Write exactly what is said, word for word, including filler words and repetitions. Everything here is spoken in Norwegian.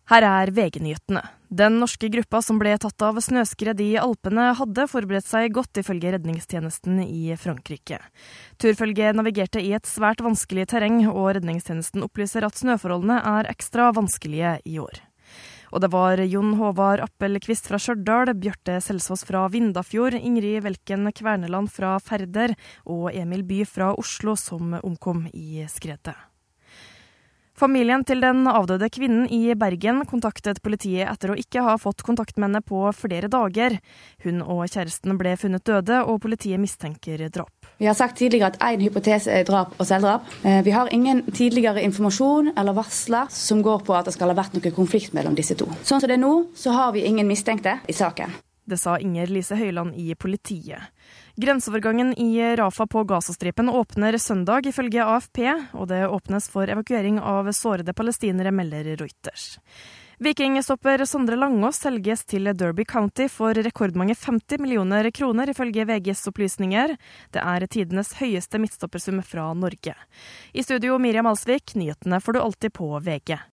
Her er V G-nyhetene. Den norske gruppa som ble tatt av snøskred i Alpene hadde forberedt seg godt ifølge redningstjenesten i Frankrike. Turfølget navigerte i et svært vanskelig terreng, og redningstjenesten opplyser at snøforholdene er ekstra vanskelige i år. Og det var Jon Håvard Appelkvist fra Stjørdal, Bjørte Selsås fra Vindafjord, Ingrid Velken Kverneland fra Færder og Emil By fra Oslo som omkom i skredet. Familien til den avdøde kvinnen i Bergen kontaktet politiet etter å ikke ha fått kontakt med henne på flere dager. Hun og kjæresten ble funnet døde, og politiet mistenker drap. Vi har sagt tidligere at en hypotese er drap og selvdrap. Vi har ingen tidligere informasjon eller varsler som går på at det skal ha vært noe konflikt mellom disse to. Sånn som det er nå, så har vi ingen mistenkte i saken. Det sa Inger Lise Høyland i politiet. Grenseovergangen i Rafah på Gazastripen åpner søndag ifølge A F P, og det åpnes for evakuering av sårede palestinere, melder Reuters. Vikingstopper Sondre Langås selges til Derby County for rekordmange femti millioner kroner ifølge V G's opplysninger. Det er tidenes høyeste midtstoppersum fra Norge. I studio Miriam Alsvik, nyhetene får du alltid på V G.